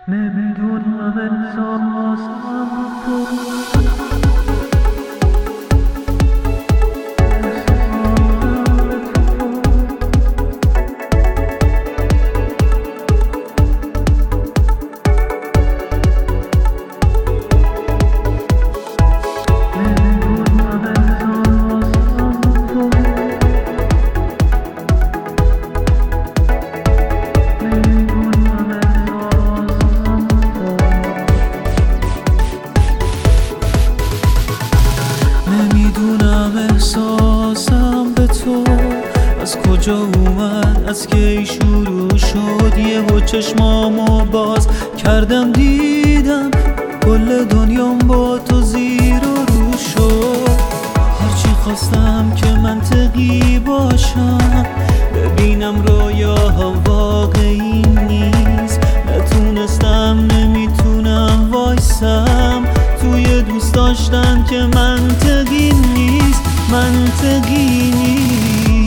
نمیدونم احساسم تو احساسم به تو از کجا اومد، از کی شروع شد. یهو چشمامو باز کردم دیدم کل دنیام با تو زیر و رو شد. هرچی خواستم که منطقی باشم، ببینم رویاها واقعی نیست. نتونستم نمیتونم وایسم توی دوست داشتن که منطقی نیست، منطقی نیست.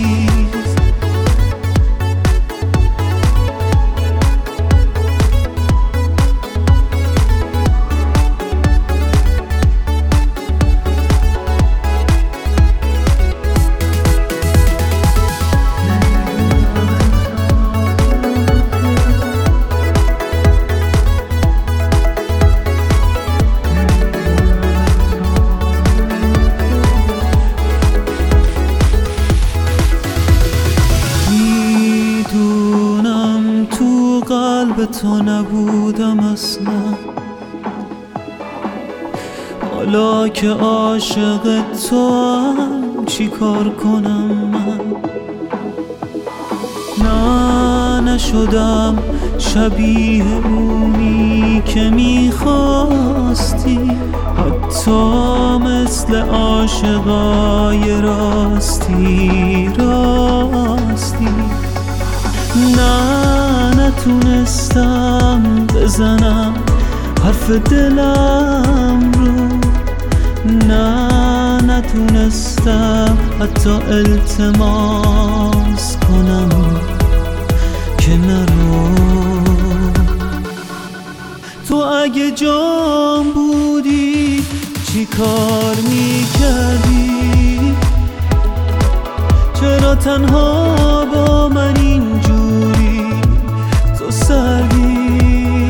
قلب تو نبودم اصلا، حالا که عاشق تو هم چی کار کنم من؟ نه نشدم شبیه اونی که میخواستی، حتی مثل عاشقای راستی. نه نتونستم بزنم حرف دلم رو، نه نتونستم حتی التماس کنم که نرو. تو اگه جام بودی چی کار میکردی؟ چرا تنها با من اینجوری تو سردی؟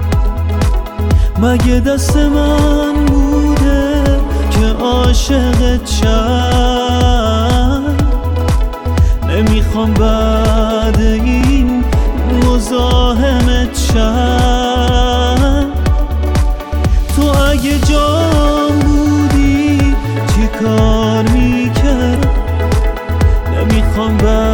مگه دست من بوده که عاشقت شم؟ نمیخوام بعد این مزاحمت شم. تو اگه جام بودی چی کار میکرد؟ نمیخوام